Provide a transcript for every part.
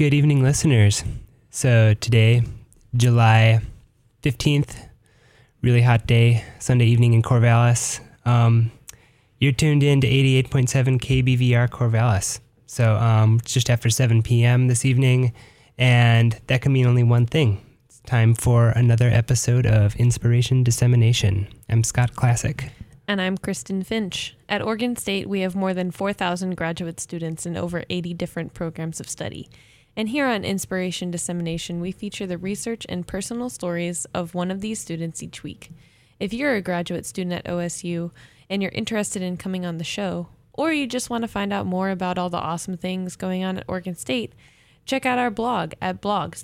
Good evening, listeners. So today, July 15th, really hot day, Sunday evening in Corvallis. You're tuned in to 88.7 KBVR Corvallis. So just after 7 p.m. this evening, and that can mean only one thing. It's time for another episode of Inspiration Dissemination. I'm Scott Classic. And I'm Kristen Finch. At Oregon State, we have more than 4,000 graduate students in over 80 different programs of study. And here on Inspiration Dissemination, we feature the research and personal stories of one of these students each week. If you're a graduate student at OSU and you're interested in coming on the show, or you just want to find out more about all the awesome things going on at Oregon State, check out our blog at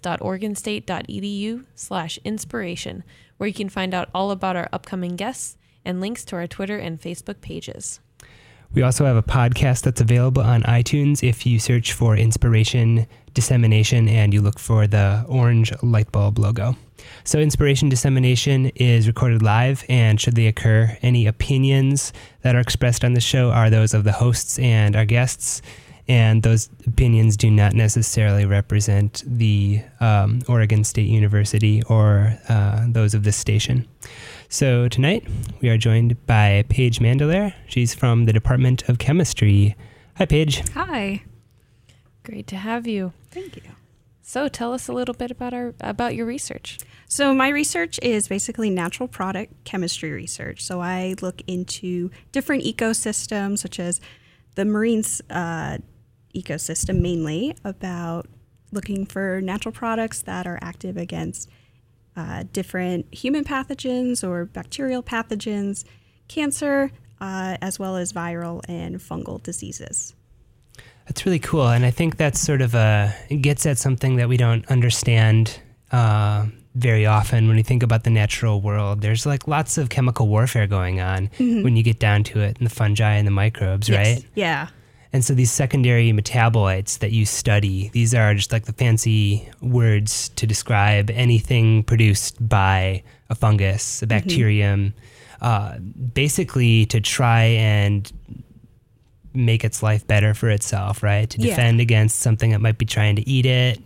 blogs.oregonstate.edu/inspiration, where you can find out all about our upcoming guests and links to our Twitter and Facebook pages. We also have a podcast that's available on iTunes if you search for Inspiration Dissemination and you look for the orange light bulb logo. So Inspiration Dissemination is recorded live, and should they occur, any opinions that are expressed on the show are those of the hosts and our guests, and those opinions do not necessarily represent the Oregon State University or those of this station. So tonight, we are joined by Paige Mandelaire. She's from the Department of Chemistry. Hi, Paige. Hi. Great to have you. Thank you. So tell us a little bit about your research. So my research is basically natural product chemistry research. So I look into different ecosystems, such as the marine ecosystem mainly, about looking for natural products that are active against different human pathogens or bacterial pathogens, cancer, as well as viral and fungal diseases. That's really cool. And I think that's sort of it gets at something that we don't understand very often when we think about the natural world. There's like lots of chemical warfare going on when you get down to it, and the fungi and the microbes, Yes. right? Yeah. And so these secondary metabolites that you study, these are just like the fancy words to describe anything produced by a fungus, a bacterium, basically to try and make its life better for itself, right? To defend against something that might be trying to eat it.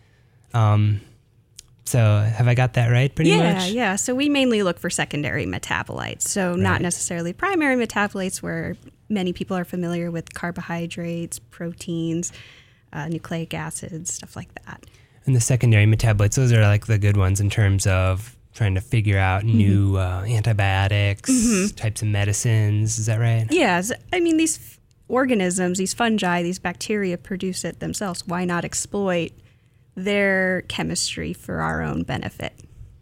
So have I got that right pretty much? Yeah. So we mainly look for secondary metabolites. So not necessarily primary metabolites, where many people are familiar with carbohydrates, proteins, nucleic acids, stuff like that. And the secondary metabolites, those are like the good ones in terms of trying to figure out new antibiotics, types of medicines. Is that right? Yeah. I mean, these organisms, these fungi, these bacteria produce it themselves. Why not exploit their chemistry for our own benefit?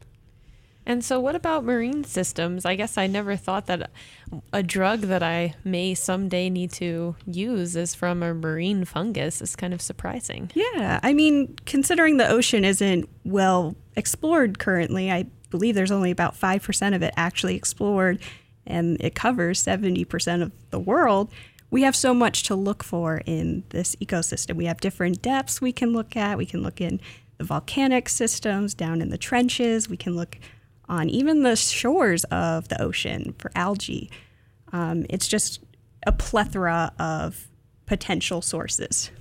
And so what about marine systems? I guess I never thought that a drug that I may someday need to use is from a marine fungus. It's kind of surprising. Yeah. I mean, considering the ocean isn't well explored currently, I believe there's only about 5% of it actually explored, and it covers 70% of the world. We have so much to look for in this ecosystem. We have different depths we can look at. We can look in the volcanic systems, down in the trenches. We can look on even the shores of the ocean for algae. It's just a plethora of potential sources.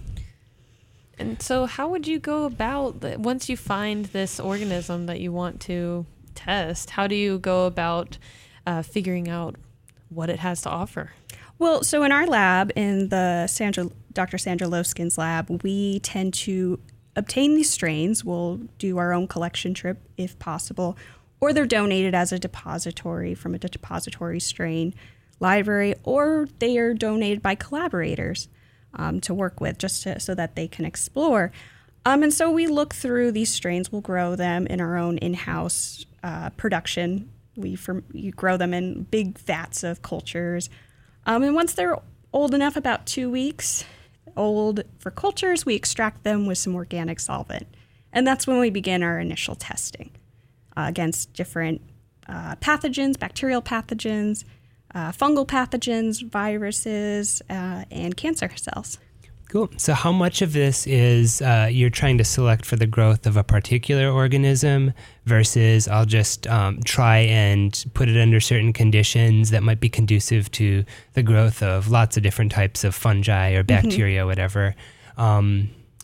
And so how would you go about, once you find this organism that you want to test, how do you go about figuring out what it has to offer? Well, so in our lab, in the Dr. Sandra Loskin's lab, we tend to obtain these strains. We'll do our own collection trip if possible, or they're donated as a depository from a depository strain library, or they are donated by collaborators to work with, just so that they can explore. And so we look through these strains. We'll grow them in our own in-house production. You grow them in big vats of cultures. And once they're old enough, about 2 weeks old for cultures, we extract them with some organic solvent. And that's when we begin our initial testing against different pathogens, bacterial pathogens, fungal pathogens, viruses, and cancer cells. Cool. So how much of this is you're trying to select for the growth of a particular organism versus I'll just try and put it under certain conditions that might be conducive to the growth of lots of different types of fungi or bacteria, whatever. Can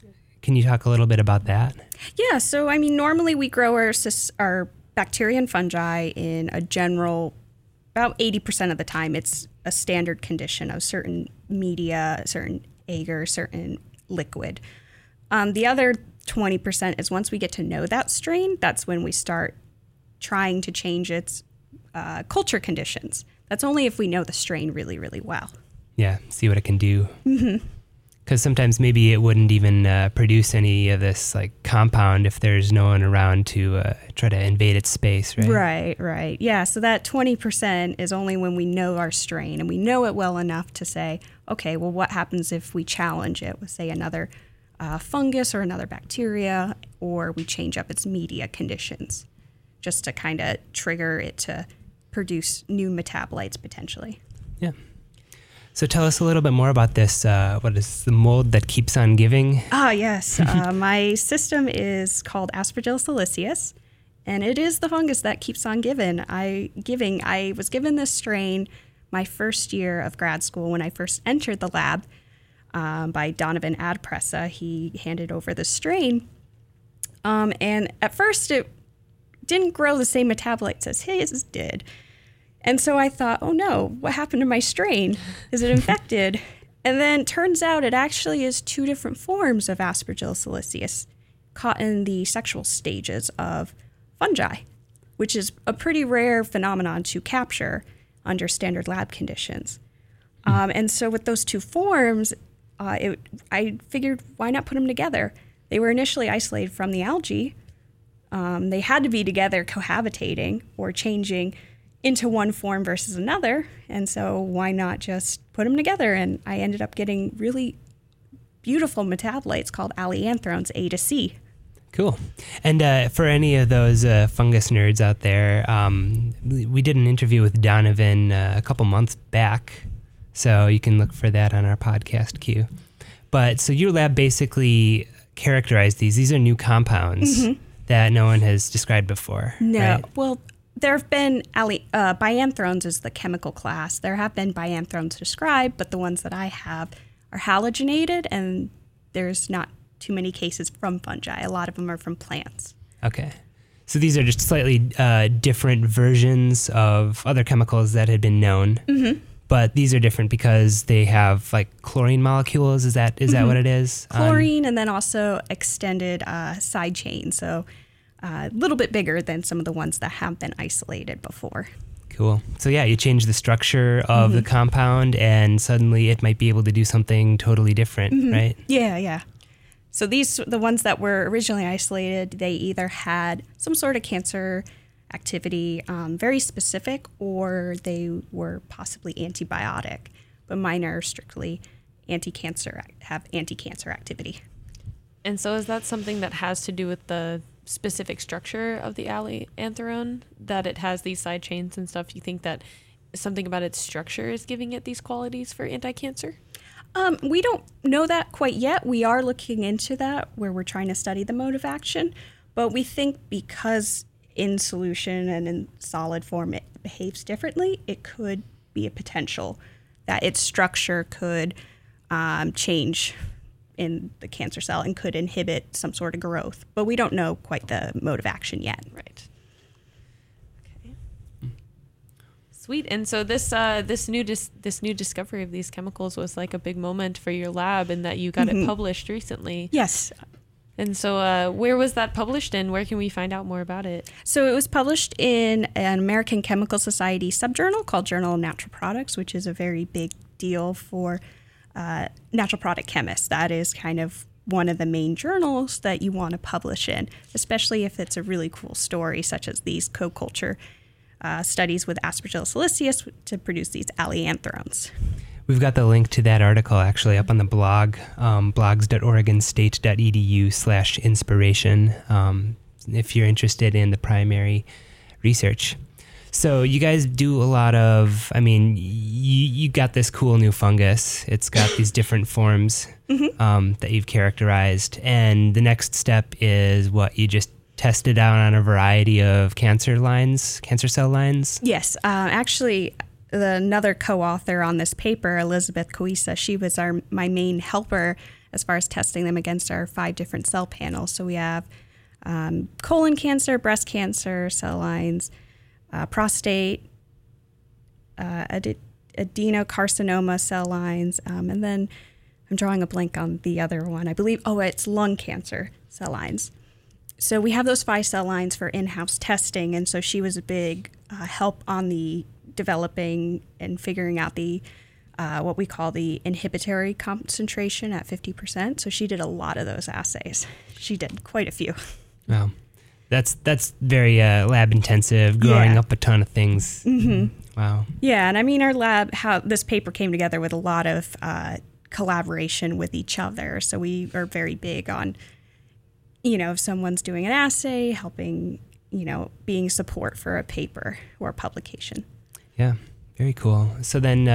Can you talk a little bit about that? Yeah, so I mean, normally we grow our bacteria and fungi in a general, about 80% of the time, it's a standard condition of certain media, certain agar, certain liquid. The other 20% is once we get to know that strain, that's when we start trying to change its culture conditions. That's only if we know the strain really, really well. Yeah, see what it can do. Because sometimes maybe it wouldn't even produce any of this like compound if there's no one around to try to invade its space, right? Right. Yeah, so that 20% is only when we know our strain and we know it well enough to say, okay, well, what happens if we challenge it with, say, another fungus or another bacteria, or we change up its media conditions just to kind of trigger it to produce new metabolites potentially. Yeah. So tell us a little bit more about this. What is the mold that keeps on giving? Yes. My system is called Aspergillus silicius, and it is the fungus that keeps on giving. I was given this strain my first year of grad school when I first entered the lab by Donovan Adpressa. He handed over the strain. And at first it didn't grow the same metabolites as his did. And so I thought, oh no, what happened to my strain? Is it infected? And then turns out it actually is two different forms of Aspergillus silicius caught in the sexual stages of fungi, which is a pretty rare phenomenon to capture under standard lab conditions. And so with those two forms, I figured, why not put them together? They were initially isolated from the algae. They had to be together cohabitating or changing into one form versus another, and so why not just put them together? And I ended up getting really beautiful metabolites called allianthrones A to C. Cool. And for any of those fungus nerds out there, we did an interview with Donovan a couple months back, so you can look for that on our podcast queue. But so your lab basically characterized these. These are new compounds that no one has described before. No, right? Well, there have been bianthrones is the chemical class. There have been bianthrones described, but the ones that I have are halogenated, and there's not too many cases from fungi. A lot of them are from plants. Okay. So these are just slightly different versions of other chemicals that had been known, but these are different because they have like chlorine molecules. Is that what it is? Chlorine, and then also extended side chain. So a little bit bigger than some of the ones that have been isolated before. Cool. So yeah, you change the structure of the compound and suddenly it might be able to do something totally different, right? Yeah. So the ones that were originally isolated, they either had some sort of cancer activity, very specific, or they were possibly antibiotic. But mine are strictly have anti-cancer activity. And so is that something that has to do with the specific structure of the allianthrone, that it has these side chains and stuff? You think that something about its structure is giving it these qualities for anti-cancer? We don't know that quite yet. We are looking into that, where we're trying to study the mode of action. But we think because in solution and in solid form it behaves differently, it could be a potential that its structure could change in the cancer cell and could inhibit some sort of growth. But we don't know quite the mode of action yet. Right. Okay. Sweet. And so this new discovery of these chemicals was like a big moment for your lab, in that you got it published recently. Yes. And so where was that published, and where can we find out more about it? So it was published in an American Chemical Society subjournal called Journal of Natural Products, which is a very big deal for natural product chemists. That is kind of one of the main journals that you want to publish in, especially if it's a really cool story, such as these co-culture studies with Aspergillus silicius to produce these allianthrones. We've got the link to that article actually up on the blog, blogs.oregonstate.edu/inspiration, if you're interested in the primary research. So you guys do a lot of, you got this cool new fungus. It's got these different forms that you've characterized. And the next step is what? You just test it out on a variety of cancer cell lines? Yes. Actually, another co-author on this paper, Elizabeth Coisa, she was my main helper as far as testing them against our 5 different cell panels. So we have colon cancer, breast cancer, cell lines, prostate, adenocarcinoma cell lines, and then I'm drawing a blank on the other one. I believe, it's lung cancer cell lines. So we have those 5 cell lines for in-house testing, and so she was a big help on the developing and figuring out the what we call the inhibitory concentration at 50%. So she did a lot of those assays. She did quite a few. Wow. That's very lab intensive, growing up a ton of things. Mm-hmm. Wow. Yeah, and I mean, our lab, how this paper came together with a lot of collaboration with each other. So we are very big on, if someone's doing an assay, helping, being support for a paper or publication. Yeah, very cool. So then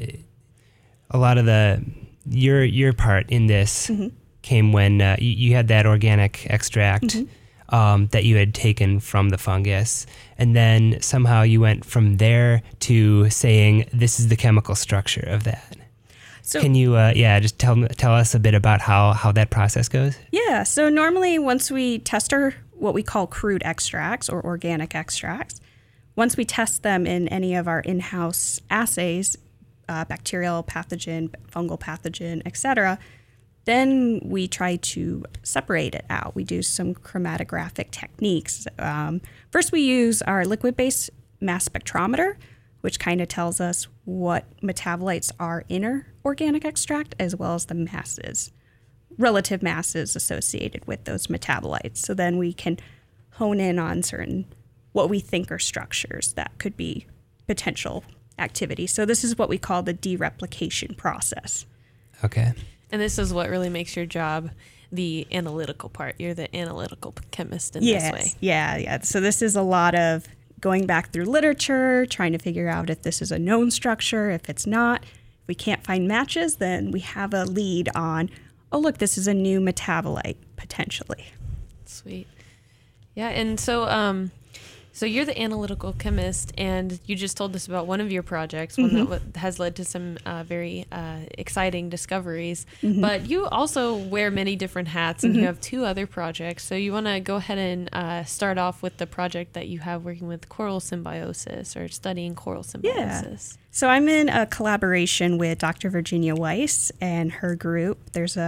a lot of your part in this came when you had that organic extract that you had taken from the fungus, and then somehow you went from there to saying this is the chemical structure of that. So can you just tell us a bit about how that process goes? Yeah, so normally once we test our what we call crude extracts or organic extracts, once we test them in any of our in-house assays, bacterial pathogen, fungal pathogen, etc., then we try to separate it out. We do some chromatographic techniques. First, we use our liquid-based mass spectrometer, which kind of tells us what metabolites are in our organic extract, as well as the masses, relative masses associated with those metabolites. So then we can hone in on what we think are structures that could be potential activity. So this is what we call the dereplication process. Okay. And this is what really makes your job the analytical part. You're the analytical chemist in this way. Yeah. So this is a lot of going back through literature, trying to figure out if this is a known structure. If it's not, if we can't find matches, then we have a lead on, look, this is a new metabolite potentially. Sweet. Yeah, and so you're the analytical chemist, and you just told us about one of your projects, one that has led to some very exciting discoveries. But you also wear many different hats, and you have 2 other projects. So you want to go ahead and start off with the project that you have working with coral symbiosis, or studying coral symbiosis. Yeah. So I'm in a collaboration with Dr. Virginia Weiss and her group. There's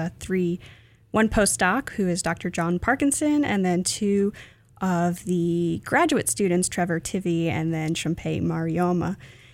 one postdoc who is Dr. John Parkinson, and then 2 of the graduate students, Trevor Tivy and then Shumpei Marioma.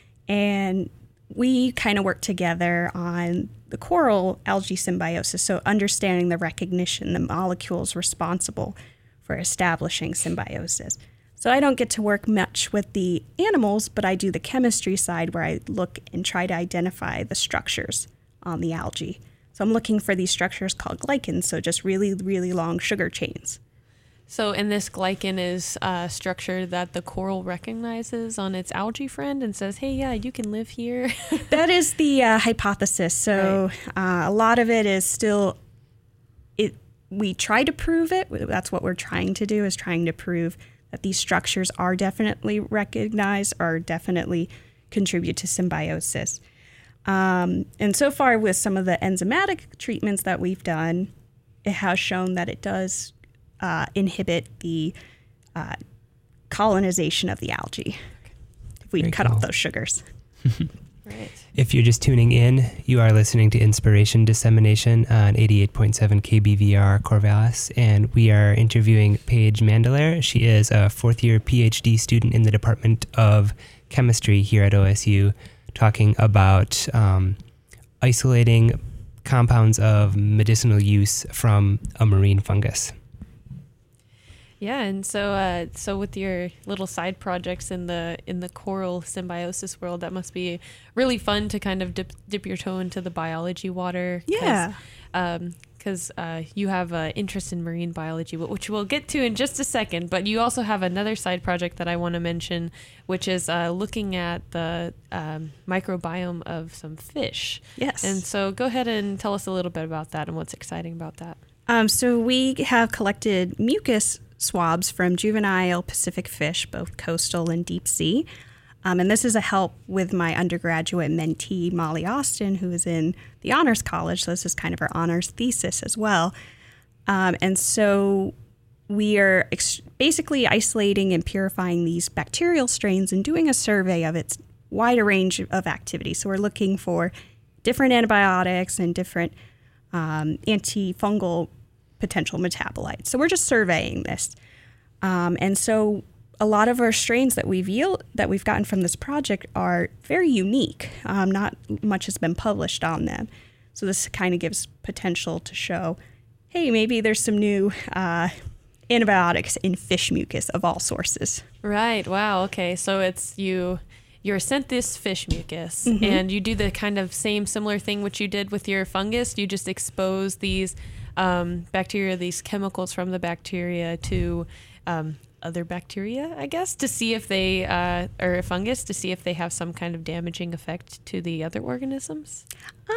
And we kind of work together on the coral algae symbiosis, so understanding the recognition, the molecules responsible for establishing symbiosis. So I don't get to work much with the animals, but I do the chemistry side where I look and try to identify the structures on the algae. So I'm looking for these structures called glycans, so just really, really long sugar chains. So, and this glycan is a structure that the coral recognizes on its algae friend and says, hey, yeah, you can live here. That is the hypothesis. So a lot of it is still, we try to prove it. That's what we're trying to do, is trying to prove that these structures are definitely recognized or definitely contribute to symbiosis. And so far with some of the enzymatic treatments that we've done, it has shown that it does inhibit the colonization of the algae if we cut off those sugars. Right. If you're just tuning in, you are listening to Inspiration Dissemination on 88.7 KBVR Corvallis, and we are interviewing Paige Mandelaire. She is a 4th-year PhD student in the Department of Chemistry here at OSU, talking about isolating compounds of medicinal use from a marine fungus. Yeah, and so with your little side projects in the coral symbiosis world, that must be really fun to kind of dip your toe into the biology water. Yeah. Because you have an interest in marine biology, which we'll get to in just a second. But you also have another side project that I want to mention, which is looking at the microbiome of some fish. Yes. And so go ahead and tell us a little bit about that and what's exciting about that. So we have collected mucus swabs from juvenile Pacific fish, both coastal and deep sea. And this is a help with my undergraduate mentee, Molly Austin, who is in the Honors College. So this is kind of her honors thesis as well. And so we are basically isolating and purifying these bacterial strains and doing a survey of its wider range of activity. So we're looking for different antibiotics and different antifungal potential metabolites. So we're just surveying this. And so a lot of our strains that we've gotten from this project are very unique. Not much has been published on them. So this kind of gives potential to show, hey, maybe there's some new antibiotics in fish mucus of all sources. Right. Wow. Okay. So it's you're sent this fish mucus, and you do the kind of similar thing which you did with your fungus. You just expose these bacteria, these chemicals from the bacteria to other bacteria, I guess, to see if they, or a fungus, to see if they have some kind of damaging effect to the other organisms?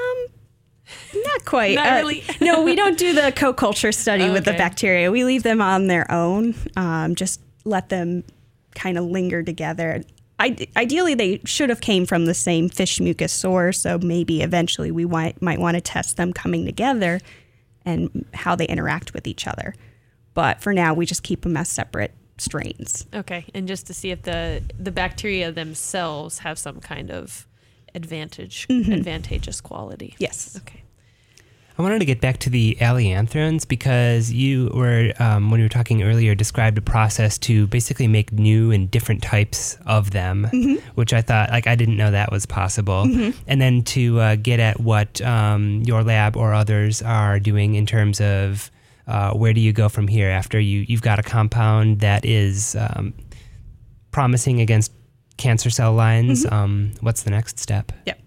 Not quite. Not really. No, we don't do the co-culture study with the bacteria. We leave them on their own, just let them kind of linger together. Ideally, they should have came from the same fish mucus source, so maybe eventually we might want to test them coming together and how they interact with each other. But for now, we just keep them as separate strains. Okay, and just to see if the bacteria themselves have some kind of advantageous quality. Yes. Okay. I wanted to get back to the allianthrones because you were, when we were talking earlier, described a process to basically make new and different types of them, which I thought, I didn't know that was possible. And then to get at what your lab or others are doing in terms of where do you go from here after you've got a compound that is promising against cancer cell lines. What's the next step? Yep.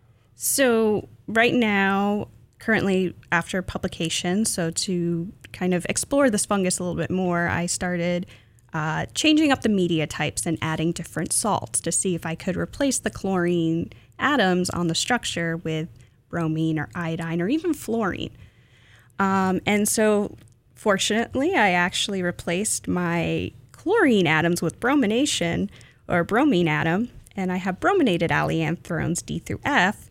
So right now, currently after publication, so to kind of explore this fungus a little bit more, I started changing up the media types and adding different salts to see if I could replace the chlorine atoms on the structure with bromine or iodine or even fluorine. And so fortunately, I actually replaced my chlorine atoms with bromination or bromine atom, and I have brominated allianthrones D through F.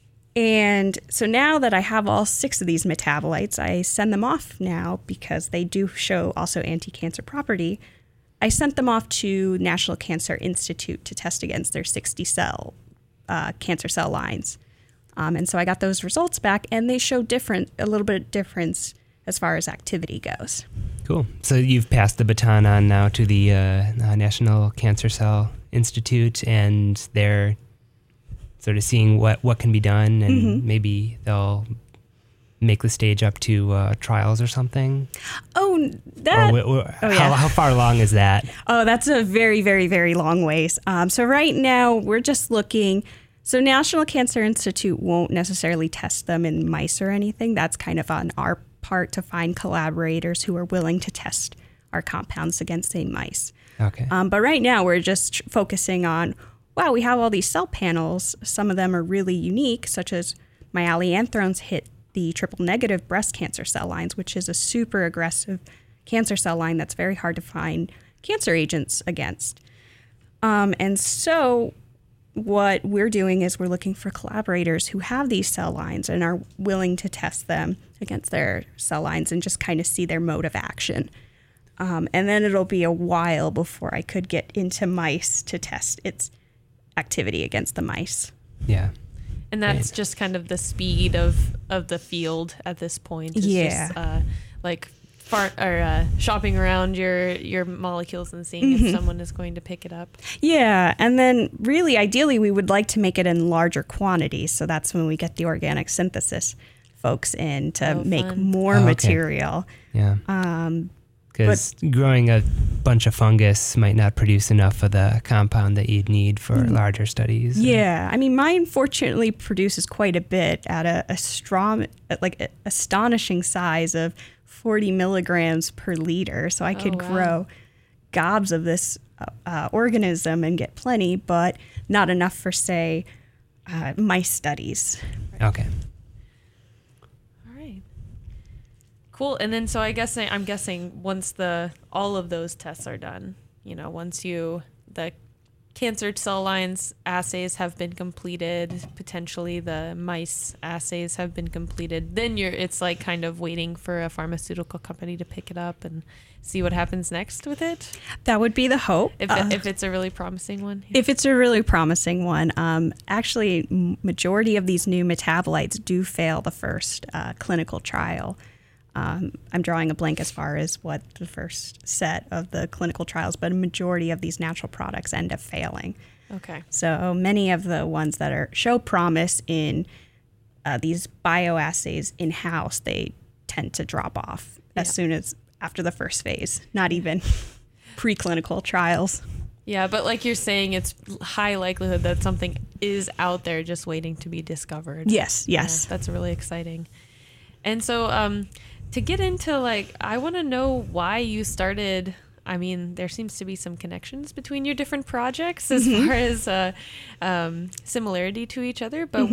And so now that I have all 6 of these metabolites, I send them off now because they do show also anti-cancer property. I sent them off to National Cancer Institute to test against their 60 cell cancer cell lines. And so I got those results back, and they show a little bit of difference as far as activity goes. Cool. So you've passed the baton on now to the National Cancer Cell Institute, and they're sort of seeing what can be done, and maybe they'll make the stage up to trials or something. Oh, that. How far along is that? Oh, that's a very, very, very long ways. So right now we're just looking. So National Cancer Institute won't necessarily test them in mice or anything. That's kind of on our part to find collaborators who are willing to test our compounds against the mice. Okay. But right now we're just focusing on, wow, we have all these cell panels. Some of them are really unique, such as my allianthrones hit the triple negative breast cancer cell lines, which is a super aggressive cancer cell line that's very hard to find cancer agents against. And so what we're doing is we're looking for collaborators who have these cell lines and are willing to test them against their cell lines and just kind of see their mode of action. And then it'll be a while before I could get into mice to test its activity against the mice. Yeah. And that's just kind of the speed of the field at this point. It's just like shopping around your molecules and seeing if someone is going to pick it up. Yeah, and then really ideally we would like to make it in larger quantities. So that's when we get the organic synthesis folks in to make more material. Yeah. Because growing a bunch of fungus might not produce enough of the compound that you'd need for larger studies. Yeah. I mean, mine fortunately produces quite a bit at a strong, astonishing size of 40 milligrams per liter. So I could grow gobs of this organism and get plenty, but not enough for, say, mice studies. Okay. Cool. And then so I'm guessing once all of those tests are done, once the cancer cell lines assays have been completed, potentially the mice assays have been completed, then it's like kind of waiting for a pharmaceutical company to pick it up and see what happens next with it? That would be the hope. If it's a really promising one? If it's a really promising one. Actually, majority of these new metabolites do fail the first clinical trial. I'm drawing a blank as far as what the first set of the clinical trials, but a majority of these natural products end up failing. Okay. So many of the ones that show promise in these bioassays in-house, they tend to drop off as soon as after the first phase, not even preclinical trials. Yeah, but like you're saying, it's high likelihood that something is out there just waiting to be discovered. Yes. Yeah, that's really exciting. And so to get into, like, I want to know why you started. I mean, there seems to be some connections between your different projects as far as similarity to each other. But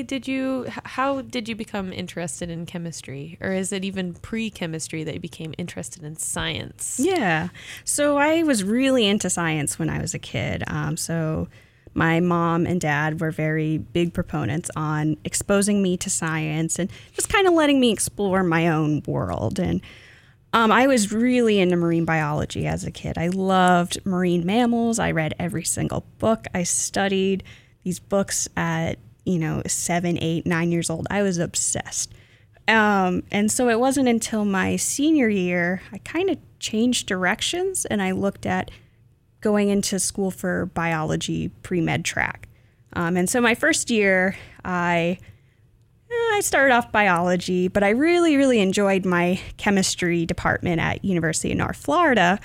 how did you become interested in chemistry? Or is it even pre-chemistry that you became interested in science? Yeah. So I was really into science when I was a kid. So my mom and dad were very big proponents on exposing me to science and just kind of letting me explore my own world. And I was really into marine biology as a kid. I loved marine mammals. I read every single book. I studied these books at, 7, 8, 9 years old. I was obsessed. And so it wasn't until my senior year, I kind of changed directions and I looked at going into school for biology pre-med track. And so my first year, I started off biology, but I really, really enjoyed my chemistry department at University of North Florida,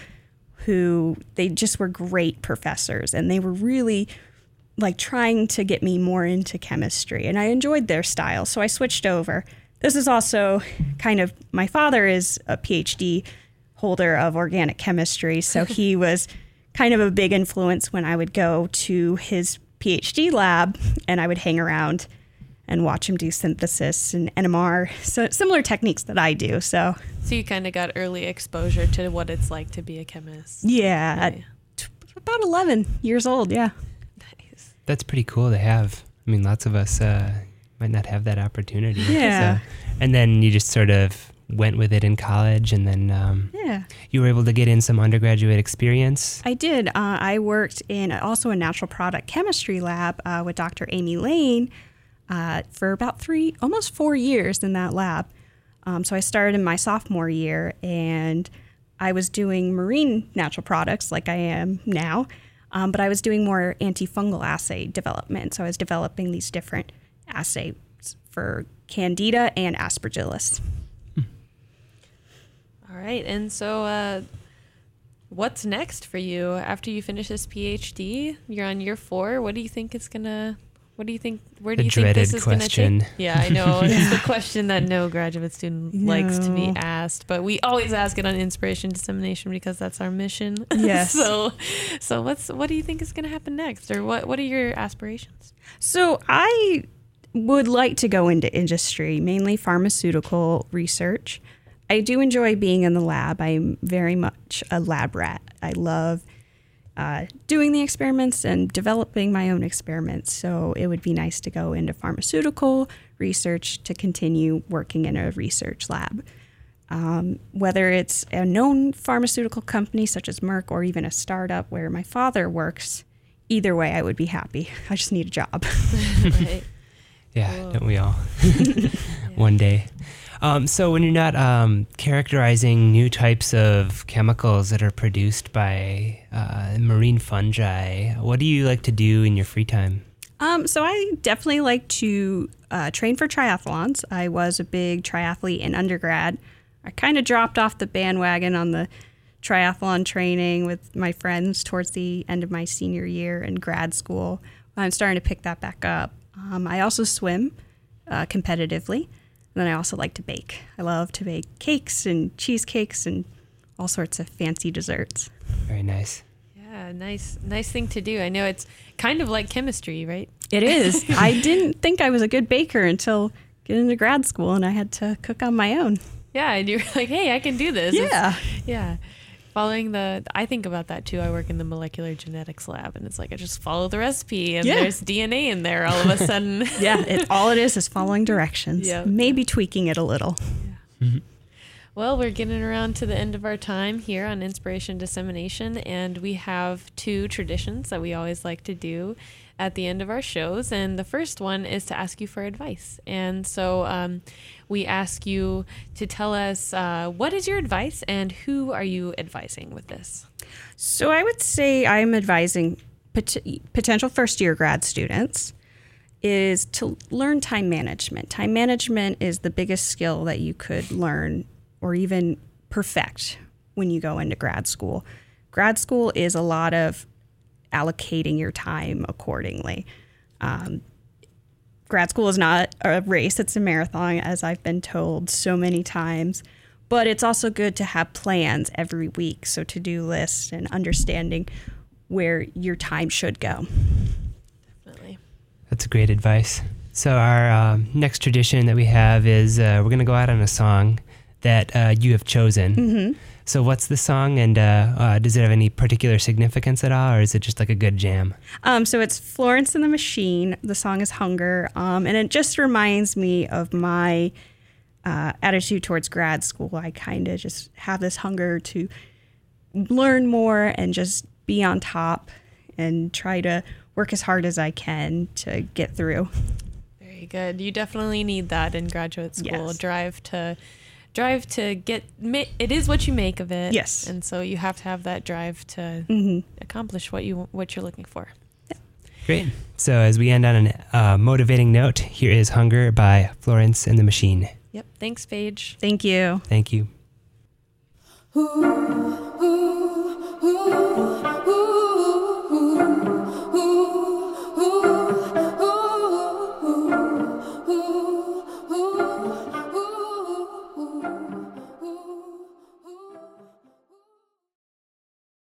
they just were great professors, and they were really like trying to get me more into chemistry, and I enjoyed their style, so I switched over. This is also kind of, my father is a PhD holder of organic chemistry, so he was kind of a big influence when I would go to his PhD lab and I would hang around and watch him do synthesis and NMR, so similar techniques that I do. So you kind of got early exposure to what it's like to be a chemist. Yeah, at about 11 years old, yeah. Nice. That's pretty cool to have. I mean, lots of us might not have that opportunity. Yeah. So, and then you just sort of went with it in college, and then you were able to get in some undergraduate experience. I did. I worked in also a natural product chemistry lab with Dr. Amy Lane for about almost 4 years in that lab. So I started in my sophomore year, and I was doing marine natural products like I am now, but I was doing more antifungal assay development. So I was developing these different assays for Candida and Aspergillus. All right. And so what's next for you after you finish this PhD? You're on year 4. What do you think is going to... Where do you think this is going to take? Yeah, I know. It's the question that no graduate student likes to be asked, but we always ask it on Inspiration Dissemination because that's our mission. Yes. So what do you think is going to happen next, or what are your aspirations? So I would like to go into industry, mainly pharmaceutical research. I do enjoy being in the lab. I'm very much a lab rat. I love doing the experiments and developing my own experiments. So it would be nice to go into pharmaceutical research to continue working in a research lab. Whether it's a known pharmaceutical company such as Merck or even a startup where my father works, either way I would be happy. I just need a job. Right. Yeah, Cool. don't we all? One day. So when you're not characterizing new types of chemicals that are produced by marine fungi, what do you like to do in your free time? So I definitely like to train for triathlons. I was a big triathlete in undergrad. I kind of dropped off the bandwagon on the triathlon training with my friends towards the end of my senior year in grad school. I'm starting to pick that back up. I also swim competitively. And then I also like to bake. I love to bake cakes and cheesecakes and all sorts of fancy desserts. Very nice. Yeah, nice thing to do. I know it's kind of like chemistry, right? It is. I didn't think I was a good baker until getting into grad school, and I had to cook on my own. Yeah, and you're like, hey, I can do this. Yeah. Yeah. I think about that too. I work in the molecular genetics lab, and it's like I just follow the recipe, and Yeah. there's DNA in there all of a sudden. Yeah, all it is following directions. Yep. Maybe tweaking it a little. Well, we're getting around to the end of our time here on Inspiration Dissemination, and we have 2 traditions that we always like to do at the end of our shows. And the first one is to ask you for advice. And so we ask you to tell us what is your advice and who are you advising with this? So I would say I'm advising potential first-year grad students is to learn time management. Time management is the biggest skill that you could learn or even perfect when you go into grad school. Grad school is a lot of allocating your time accordingly. Grad school is not a race, it's a marathon, as I've been told so many times. But it's also good to have plans every week, so to-do lists and understanding where your time should go. Definitely. That's great advice. So our next tradition that we have is we're going to go out on a song that you have chosen. Mm-hmm. So what's the song, and does it have any particular significance at all, or is it just like a good jam? So it's Florence and the Machine. The song is Hunger, and it just reminds me of my attitude towards grad school. I kind of just have this hunger to learn more and just be on top and try to work as hard as I can to get through. Very good. You definitely need that in graduate school. Yes. Drive to get, it is what you make of it. Yes. And so you have to have that drive to accomplish what you're looking for. Great. So as we end on a motivating note, here is Hunger by Florence and the Machine. Yep. Thanks, Paige. Thank you. Thank you. Ooh.